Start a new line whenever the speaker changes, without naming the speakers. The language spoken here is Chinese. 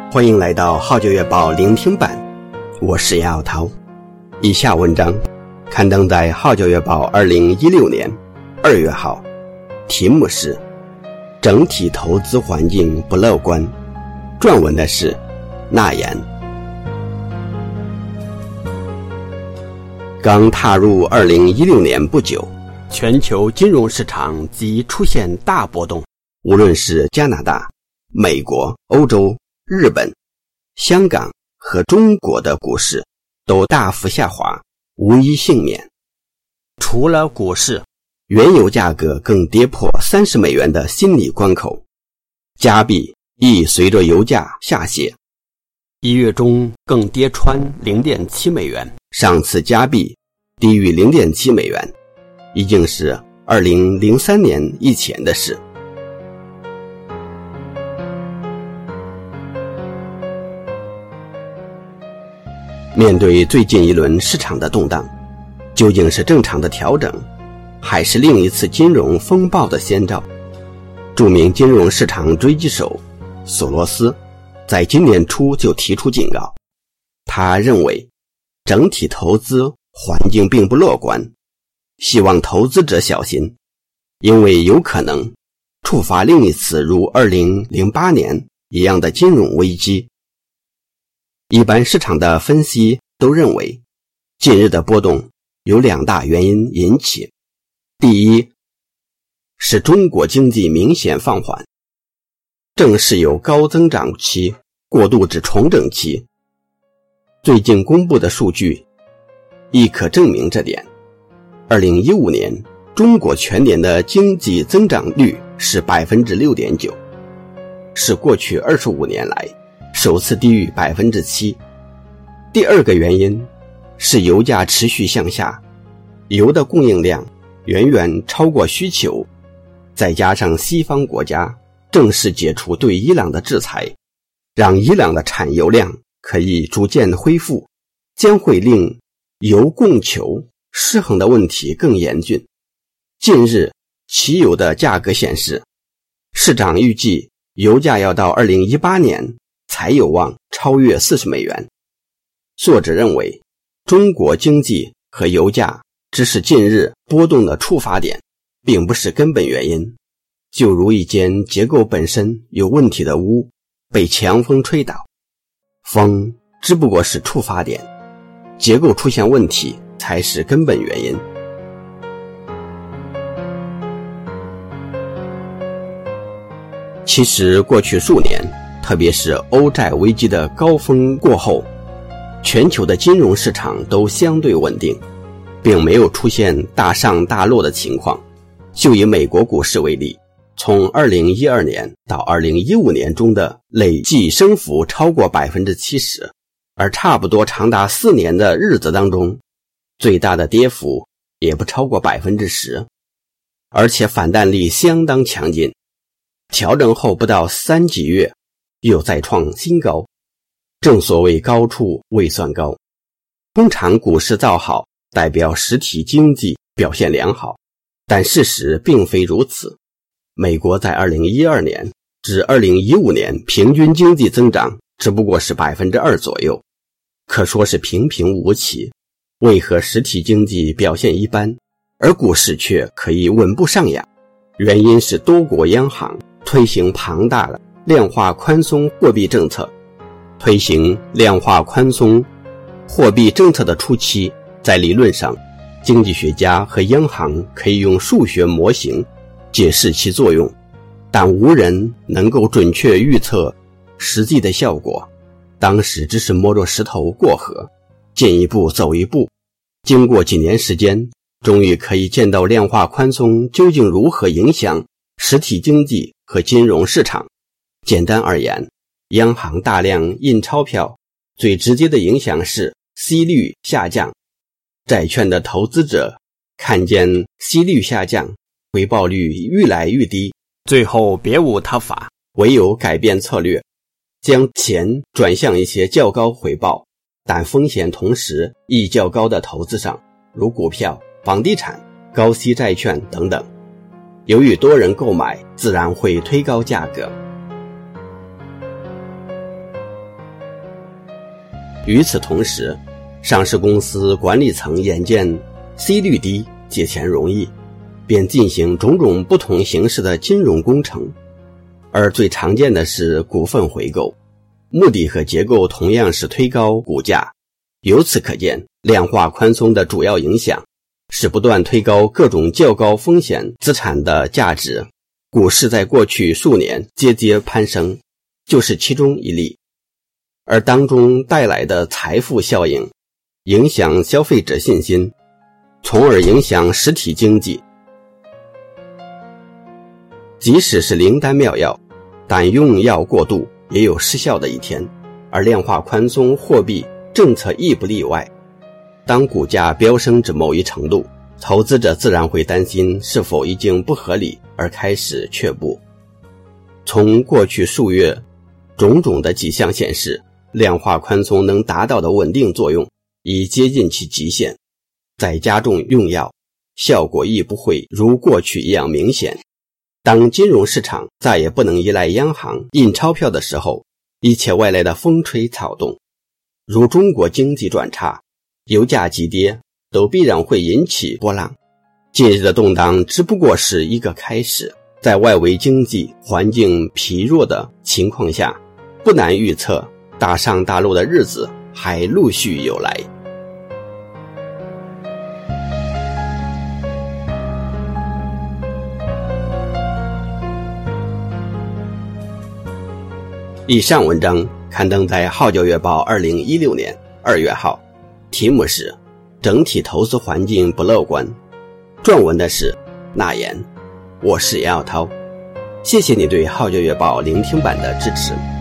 欢迎来到号角月报聆听版，我是杨晓涛。以下文章刊登在号角月报2016年2月号，题目是整体投资环境不乐观，撰文的是纳言。刚踏入2016年不久，全球金融市场即出现大波动，无论是加拿大、美国、欧洲、日本、香港和中国的股市都大幅下滑，无一幸免。除了股市，原油价格更跌破30美元的心理关口，加币亦随着油价下泻，1月中更跌穿0.7美元，上次加币低于0.7美元已经是2003年以前的事。面对最近一轮市场的动荡，究竟是正常的调整，还是另一次金融风暴的先兆？著名金融市场狙击手索罗斯在今年初就提出警告，他认为整体投资环境并不乐观，希望投资者小心，因为有可能触发另一次如2008年一样的金融危机。一般市场的分析都认为，近日的波动有2大原因引起。第一，是中国经济明显放缓，正是由高增长期过渡至重整期。最近公布的数据亦可证明这点。2015年，中国全年的经济增长率是 6.9%， 是过去25年来首次低于 7%。 第二个原因是油价持续向下，油的供应量远远超过需求，再加上西方国家正式解除对伊朗的制裁，让伊朗的产油量可以逐渐恢复，将会令油供求失衡的问题更严峻。近日汽油的价格显示，市场预计油价要到2018年才有望超越40美元。作者认为，中国经济和油价只是近日波动的触发点，并不是根本原因。就如一间结构本身有问题的屋被强风吹倒，风只不过是触发点，结构出现问题才是根本原因。其实过去数年，特别是欧债危机的高峰过后，全球的金融市场都相对稳定，并没有出现大上大落的情况。就以美国股市为例，从2012年到2015年中的累计升幅超过 70%， 而差不多长达4年的日子当中，最大的跌幅也不超过 10%， 而且反弹力相当强劲，调整后不到3几月又再创新高。正所谓高处未算高，通常股市造好代表实体经济表现良好，但事实并非如此。美国在2012年至2015年平均经济增长只不过是 2% 左右，可说是平平无奇。为何实体经济表现一般，而股市却可以稳步上扬？原因是多国央行推行庞大的量化宽松货币政策。推行量化宽松货币政策的初期，在理论上，经济学家和央行可以用数学模型解释其作用，但无人能够准确预测实际的效果。当时只是摸着石头过河，见一步走一步。经过几年时间，终于可以见到量化宽松究竟如何影响实体经济和金融市场。简单而言，央行大量印钞票，最直接的影响是息率下降。债券的投资者看见息率下降，回报率愈来愈低，最后别无他法，唯有改变策略，将钱转向一些较高回报但风险同时亦较高的投资上，如股票、房地产、高息债券等等。由于多人购买，自然会推高价格。 与此同时，上市公司管理层眼见 C 率低，借钱容易，便进行种种不同形式的金融工程，而最常见的是股份回购，目的和结构同样是推高股价。由此可见，量化宽松的主要影响是不断推高各种较高风险资产的价值。股市在过去数年节节攀升，就是其中一例。而当中带来的财富效应，影响消费者信心，从而影响实体经济。即使是灵丹妙药，但用药过度也有失效的一天，而量化宽松货币政策亦不例外。当股价飙升至某一程度，投资者自然会担心是否已经不合理而开始却步。从过去数月种种的迹象显示，量化宽松能达到的稳定作用已接近其极限，再加重用药，效果亦不会如过去一样明显。当金融市场再也不能依赖央行印钞票的时候，一切外来的风吹草动，如中国经济转差、油价急跌，都必然会引起波浪。近日的动荡只不过是一个开始，在外围经济环境疲弱的情况下，不难预测大上大落的日子还陆续有来。以上文章刊登在《号角月报》2016年2月号，题目是整体投资环境不乐观，撰文的是那言。我是杨晓涛，谢谢你对《号角月报》聆听版的支持。